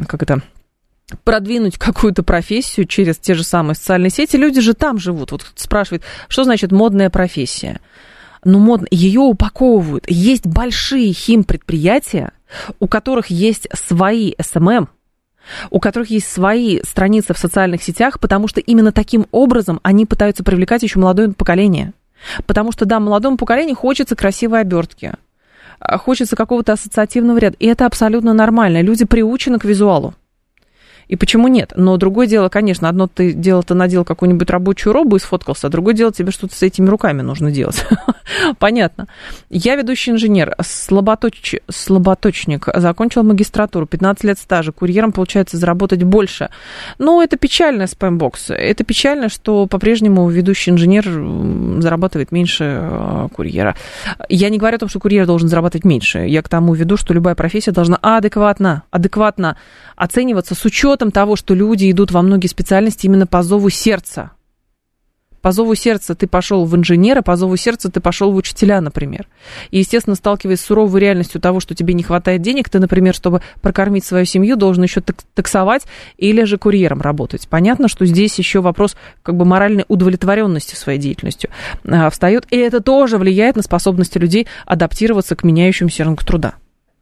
продвинуть какую-то профессию через те же самые социальные сети. Люди же там живут. Вот спрашивают, что значит модная профессия? Ее упаковывают. Есть большие химпредприятия, у которых есть свои СММ, у которых есть свои страницы в социальных сетях, потому что именно таким образом они пытаются привлекать еще молодое поколение. Потому что, да, молодому поколению хочется красивой обертки, хочется какого-то ассоциативного ряда. И это абсолютно нормально. Люди приучены к визуалу. И почему нет? Но другое дело, конечно, одно ты надел какую-нибудь рабочую робу и сфоткался, а другое дело, тебе что-то с этими руками нужно делать. Понятно. Я ведущий инженер, слаботочник, закончил магистратуру, 15 лет стажа, курьером получается заработать больше. Но это печально, спамбокс. Это печально, что по-прежнему ведущий инженер зарабатывает меньше курьера. Я не говорю о том, что курьер должен зарабатывать меньше. Я к тому веду, что любая профессия должна адекватно оцениваться с учетом того, что люди идут во многие специальности именно по зову сердца. По зову сердца ты пошел в инженера, по зову сердца ты пошел в учителя, например. И, естественно, сталкиваясь с суровой реальностью того, что тебе не хватает денег, ты, например, чтобы прокормить свою семью, должен еще таксовать или же курьером работать. Понятно, что здесь еще вопрос моральной удовлетворенности своей деятельностью встает, и это тоже влияет на способности людей адаптироваться к меняющемуся рынку труда.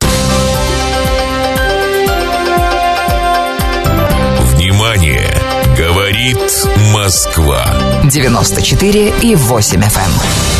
Внимание! Говорит Москва. 94,8 FM.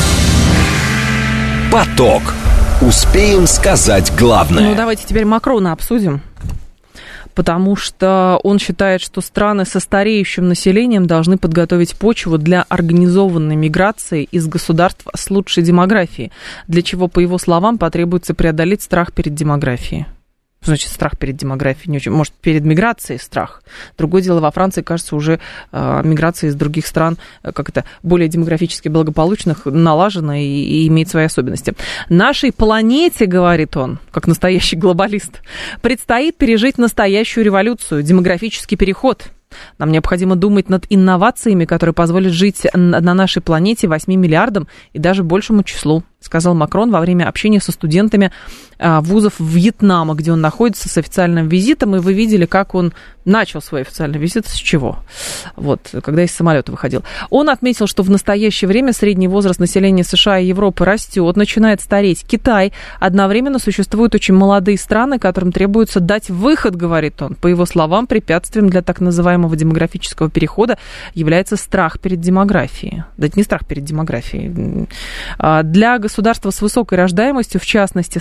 Поток. Успеем сказать главное. Давайте теперь Макрона обсудим. Потому что он считает, что страны со стареющим населением должны подготовить почву для организованной миграции из государств с лучшей демографией, для чего, по его словам, потребуется преодолеть страх перед демографией. Значит, страх перед демографией не очень. Может, перед миграцией страх. Другое дело, во Франции, кажется, уже миграция из других стран, более демографически благополучных, налажена и имеет свои особенности. Нашей планете, говорит он, как настоящий глобалист, предстоит пережить настоящую революцию, демографический переход. Нам необходимо думать над инновациями, которые позволят жить на нашей планете 8 миллиардам и даже большему числу, сказал Макрон во время общения со студентами вузов Вьетнама, где он находится с официальным визитом, и вы видели, как он начал свой официальный визит, с чего? Когда из самолета выходил. Он отметил, что в настоящее время средний возраст населения США и Европы растет, начинает стареть Китай. Одновременно существуют очень молодые страны, которым требуется дать выход, говорит он. По его словам, препятствием для так называемого демографического перехода является страх перед демографией. Да это не страх перед демографией. Для государства с высокой рождаемостью, в частности стран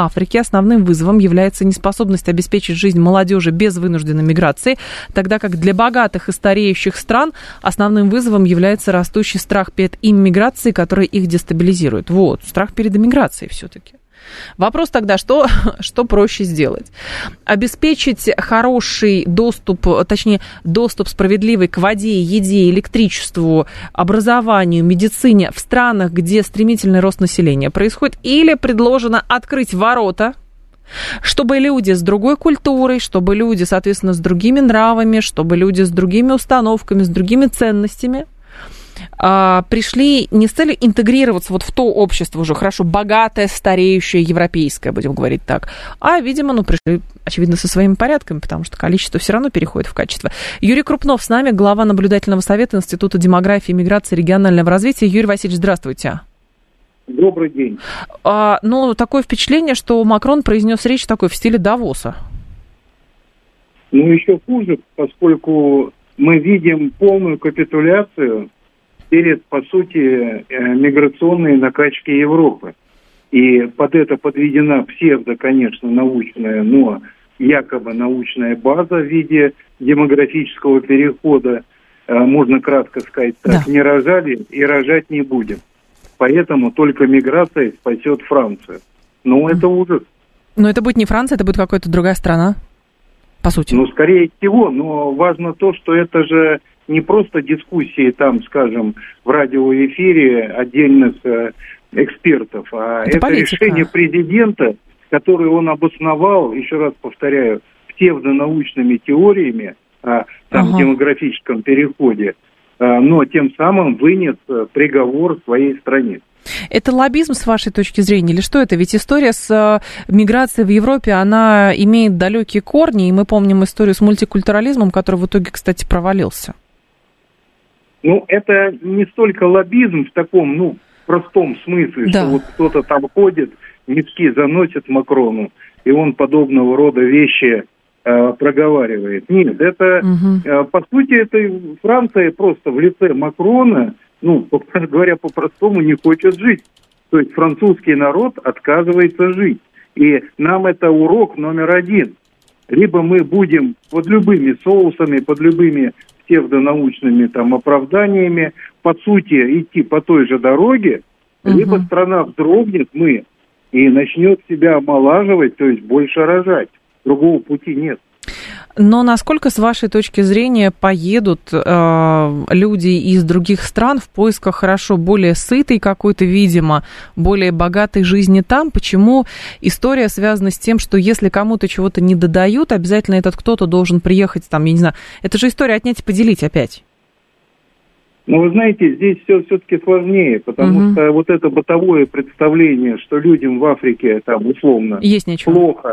Африки основным вызовом является неспособность обеспечить жизнь молодежи без вынужденной миграции, тогда как для богатых и стареющих стран основным вызовом является растущий страх перед иммиграцией, который их дестабилизирует. Вот, страх перед иммиграцией все-таки. Вопрос тогда, что проще сделать? Обеспечить хороший доступ, точнее, доступ справедливый к воде, еде, электричеству, образованию, медицине в странах, где стремительный рост населения происходит, или предложено открыть ворота, чтобы люди с другой культурой, чтобы люди, соответственно, с другими нравами, чтобы люди с другими установками, с другими ценностями пришли не с целью интегрироваться вот в то общество уже хорошо богатое, стареющее, европейское, будем говорить так, а, видимо, пришли, очевидно, со своими порядками, потому что количество все равно переходит в качество. Юрий Крупнов с нами, глава наблюдательного совета Института демографии, миграции и регионального развития. Юрий Васильевич, здравствуйте. Добрый день. Такое впечатление, что Макрон произнес речь такой в стиле Давоса. Еще хуже, поскольку мы видим полную капитуляцию перед, по сути, миграционной накачки Европы. И под это подведена конечно, научная, но якобы научная база в виде демографического перехода. Можно кратко сказать так, не рожали и рожать не будем. Поэтому только миграция спасет Францию. Это ужас. Но это будет не Франция, это будет какая-то другая страна, по сути. Скорее всего, но важно то, что это же не просто дискуссии там, скажем, в радиоэфире отдельных экспертов, а это решение президента, которое он обосновал, еще раз повторяю, псевдонаучными теориями о демографическом переходе, но тем самым вынес приговор своей стране. Это лоббизм с вашей точки зрения или что это? Ведь история с миграцией в Европе, она имеет далекие корни, и мы помним историю с мультикультурализмом, который в итоге, кстати, провалился. Это не столько лоббизм в таком, простом смысле, что вот кто-то там ходит, мешки заносит Макрону, и он подобного рода вещи проговаривает. Нет, это, по сути, это Франция просто в лице Макрона, говоря по-простому, не хочет жить. То есть французский народ отказывается жить. И нам это урок номер один. Либо мы будем под любыми соусами, под любыми псевдонаучными оправданиями, по сути, идти по той же дороге, либо страна вздрогнет, и начнет себя омолаживать, то есть больше рожать. Другого пути нет. Но насколько, с вашей точки зрения, поедут люди из других стран в поисках хорошо более сытой какой-то, видимо, более богатой жизни там? Почему история связана с тем, что если кому-то чего-то не додают, обязательно этот кто-то должен приехать, я не знаю, это же история отнять и поделить опять? Вы знаете, здесь все все-таки сложнее, потому что вот это бытовое представление, что людям в Африке условно есть нечего. Плохо.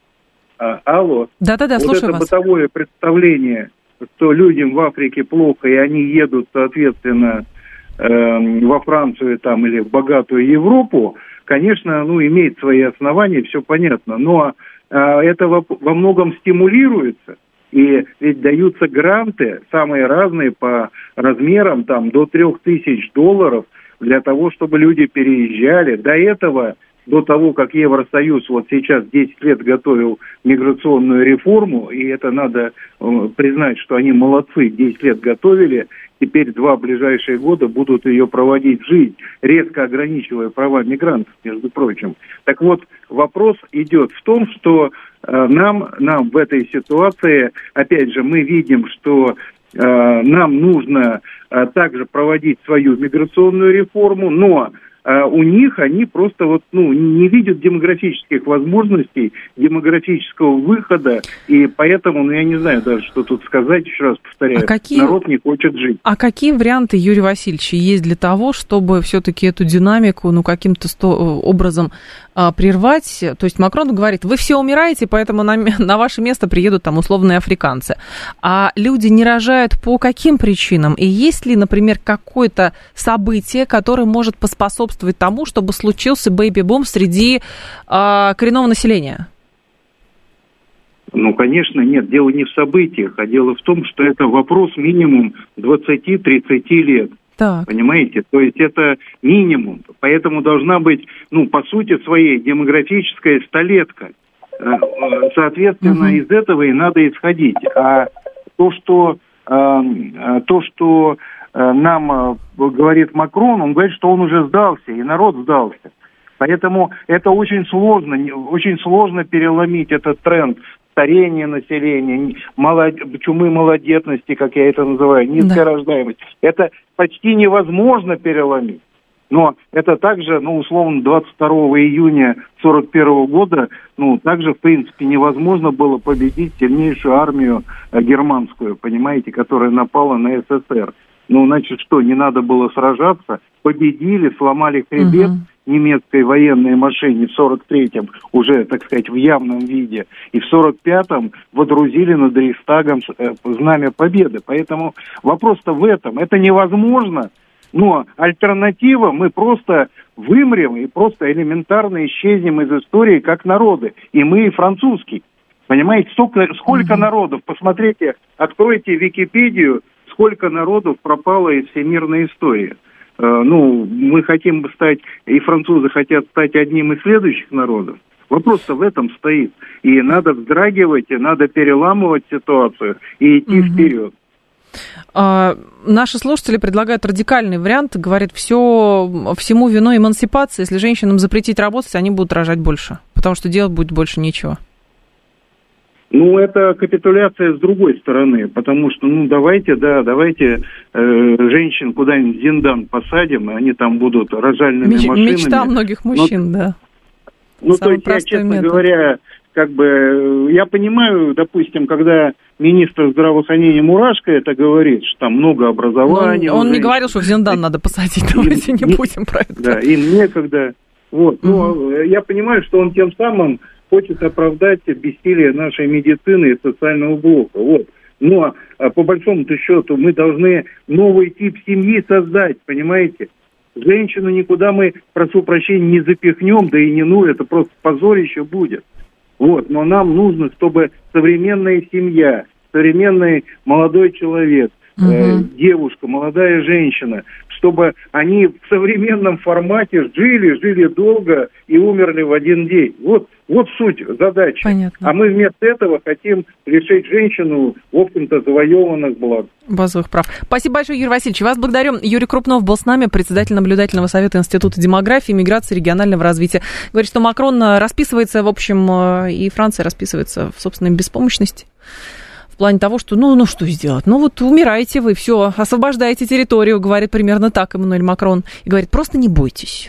Алло. Да-да-да, слушаю вас. Это бытовое представление, что людям в Африке плохо, и они едут, соответственно, во Францию или в богатую Европу, конечно, имеет свои основания, все понятно. Но это во многом стимулируется. И ведь даются гранты, самые разные по размерам, до $3000 для того, чтобы люди переезжали. До этого, до того, как Евросоюз сейчас 10 лет готовил миграционную реформу, и это надо признать, что они молодцы, 10 лет готовили, теперь 2 ближайшие года будут ее проводить в жизнь, резко ограничивая права мигрантов, между прочим. Так вот, вопрос идет в том, что нам в этой ситуации, опять же, мы видим, что нам нужно также проводить свою миграционную реформу, но у них они просто не видят демографических возможностей, демографического выхода, и поэтому, я не знаю даже, что тут сказать, еще раз повторяю, народ не хочет жить. А какие варианты, Юрий Васильевич, есть для того, чтобы все-таки эту динамику, каким-то образом прервать? То есть Макрон говорит, вы все умираете, поэтому на ваше место приедут условные африканцы. А люди не рожают по каким причинам? И есть ли, например, какое-то событие, которое может поспособствовать тому, чтобы случился бэйби-бум среди коренного населения? Конечно, нет. Дело не в событиях, а дело в том, что это вопрос минимум 20-30 лет. Так. Понимаете? То есть это минимум. Поэтому должна быть, по сути своей, демографическая столетка. Соответственно, из этого и надо исходить. А то, что нам говорит Макрон, он говорит, что он уже сдался, и народ сдался. Поэтому это очень сложно переломить этот тренд старения населения, чумы малодетности, как я это называю, низкая рождаемость. Это почти невозможно переломить. Но это также, условно, 22 июня 1941 года, также, в принципе, невозможно было победить сильнейшую армию германскую, понимаете, которая напала на СССР. Значит, что, не надо было сражаться? Победили, сломали хребет немецкой военной машине в 43-м, уже, так сказать, в явном виде, и в 45-м водрузили над Рейхстагом знамя победы. Поэтому вопрос-то в этом. Это невозможно. Но альтернатива, мы просто вымрем и просто элементарно исчезнем из истории как народы. И мы, и французский. Понимаете, сколько народов, посмотрите, откройте Википедию, сколько народов пропало из всемирной истории. Мы хотим стать, и французы хотят стать одним из следующих народов. Вопрос-то в этом стоит. И надо вздрагивать, и надо переламывать ситуацию и идти вперед. Наши слушатели предлагают радикальный вариант. Говорят, всему виной эмансипация. Если женщинам запретить работать, они будут рожать больше, потому что делать будет больше нечего. Это капитуляция с другой стороны, потому что, давайте женщин куда-нибудь в Зиндан посадим, и они там будут рожальными машинами. Мечта многих мужчин, да. То есть я, честно говоря, я понимаю, допустим, когда министр здравоохранения Мурашко это говорит, что там много образования. Он не говорил, что в Зиндан надо посадить, давайте не будем про это. Да, им некогда. Я понимаю, что он тем самым хочет оправдать бессилие нашей медицины и социального блока. Но по большому-то счету мы должны новый тип семьи создать, понимаете? Женщину никуда мы, прошу прощения, не запихнем, да и не это просто позорище будет. Но нам нужно, чтобы современная семья, современный молодой человек, девушка, молодая женщина, чтобы они в современном формате жили долго и умерли в один день. Вот суть задачи. Понятно. А мы вместо этого хотим лишить женщину, в общем-то, завоеванных благ. Базовых прав. Спасибо большое, Юрий Васильевич. Вас благодарю. Юрий Крупнов был с нами, председатель наблюдательного совета Института демографии, миграции и регионального развития. Говорит, что Макрон расписывается, в общем, и Франция расписывается в собственной беспомощности. В плане того, что, что сделать? Умираете вы, все, освобождаете территорию, говорит примерно так Эммануэль Макрон. И говорит, просто не бойтесь.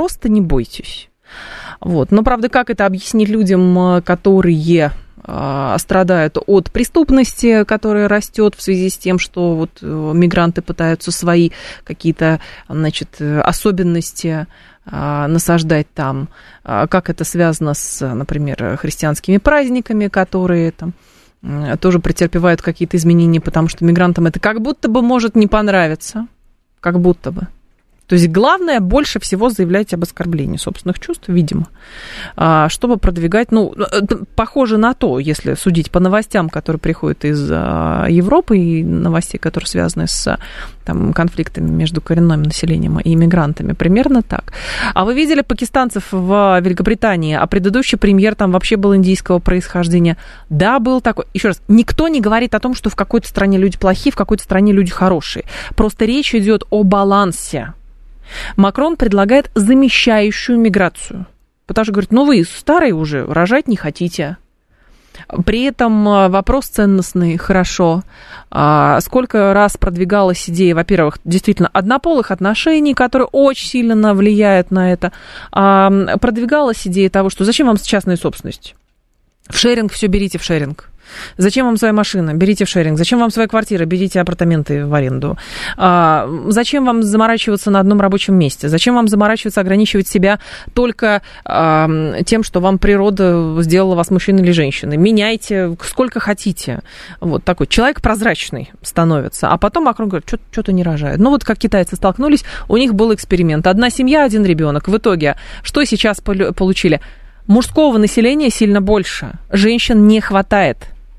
Но, правда, как это объяснить людям, которые страдают от преступности, которая растет в связи с тем, что мигранты пытаются свои какие-то, особенности насаждать там, как это связано с, например, христианскими праздниками, которые там тоже претерпевают какие-то изменения, потому что мигрантам это как будто бы может не понравиться, как будто бы. То есть главное больше всего заявлять об оскорблении собственных чувств, видимо, чтобы продвигать, похоже на то, если судить по новостям, которые приходят из Европы и новостей, которые связаны с конфликтами между коренным населением и иммигрантами, примерно так. А вы видели пакистанцев в Великобритании, а предыдущий премьер там вообще был индийского происхождения? Да, был такой. Еще раз, никто не говорит о том, что в какой-то стране люди плохие, в какой-то стране люди хорошие. Просто речь идет о балансе. Макрон предлагает замещающую миграцию. Потому что говорит, вы старые уже, рожать не хотите. При этом вопрос ценностный, хорошо. Сколько раз продвигалась идея, во-первых, действительно, однополых отношений, которые очень сильно влияют на это. Продвигалась идея того, что зачем вам частная собственность? В шеринг все берите в шеринг. Зачем вам своя машина? Берите в шеринг. Зачем вам своя квартира? Берите апартаменты в аренду. Зачем вам заморачиваться на одном рабочем месте? Зачем вам заморачиваться, ограничивать себя только тем, что вам природа сделала вас мужчиной или женщиной? Меняйте сколько хотите. Такой человек прозрачный становится. А потом Макрон говорит, что-то не рожает. Как китайцы столкнулись, у них был эксперимент. Одна семья, один ребенок. В итоге, что сейчас получили? Мужского населения сильно больше. Женщин не хватает.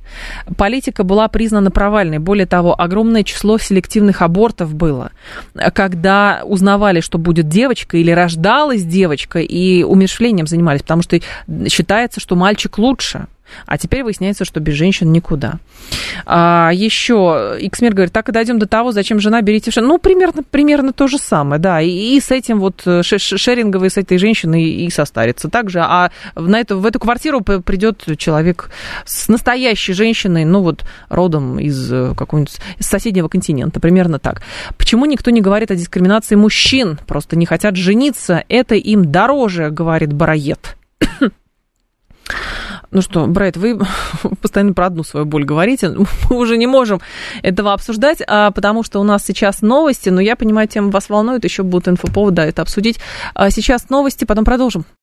Политика была признана провальной. Более того, огромное число селективных абортов было, когда узнавали, что будет девочка или рождалась девочка, и умерщвлением занимались, потому что считается, что мальчик лучше. А теперь выясняется, что без женщин никуда. Еще Иксмер говорит, так и дойдем до того, зачем жена, берите в шею. Ну, примерно то же самое, да. И с этим вот шеринговой, с этой женщиной и состарится. Также, а в эту квартиру придет человек с настоящей женщиной, ну вот родом из какого-нибудь из соседнего континента, примерно так. Почему никто не говорит о дискриминации мужчин? Просто не хотят жениться, это им дороже, говорит Бароед. Ну что, Брайт, вы постоянно про одну свою боль говорите. Мы уже не можем этого обсуждать, потому что у нас сейчас новости, но я понимаю, тема вас волнует, еще будут инфоповоды это обсудить. Сейчас новости, потом продолжим.